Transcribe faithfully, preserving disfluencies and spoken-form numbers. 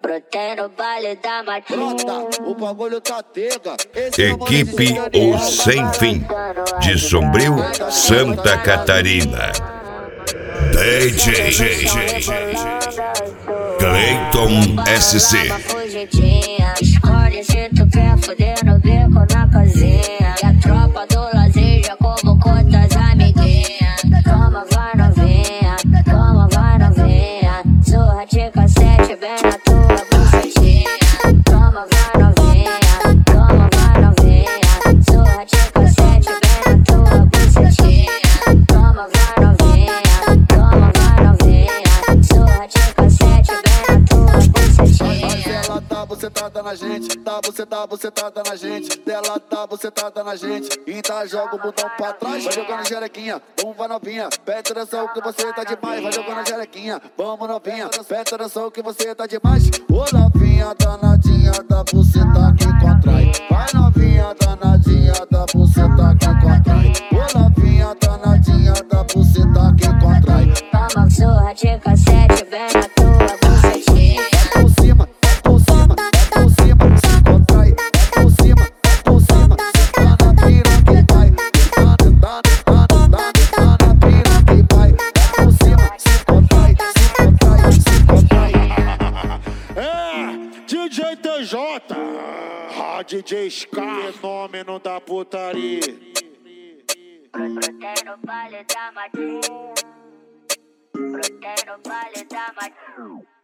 Brotei no baile da matinha. Brota, o bagulho tá tega. Equipe O Sem Fim, de Sombrio, Santa Catarina. D J Cleiton S C. Escolhe se tu quer fuder no beco na casinha. E a tropa do lazer já convocou tuas amiguinhas. Toma, vai novinha, toma, vai novinha. Surra de cassete bem na tua bucetinha. Toma, vai novinha, toma, vai novinha. Surra de cassete bem na tua bucetinha. Toma, vai novinha, toma, vai novinha. Surra de cassete bem na tua bucetinha. Ela tá bucetada na gente, tá bucetada, bucetada na gente. Dela tá bucetada na gente, então joga o botão pra trás. Vai jogando xerequinha, vamos vai novinha. Presta atenção que você tá demais. Vai jogando xerequinha, vamos novinha. Presta atenção que você tá demais. Ô novinha danadinha da buceta que contrai. Vai novinha danadinha da buceta que contrai. Ô novinha danadinha da buceta que contrai. Toma surra de cassete bem na tua bucetinha. É por cima, é por cima, é por cima, se contrai. É por cima, é por cima, se tá na piranha que vai. Tá, tá, tá, tá, tá na piranha que vai. É por cima, se contrai, se contrai, se contrai. É, D J T J, ah, D J Scar, fenômeno da putaria. Brotei no baile da matinha. Brotei no baile da matinha.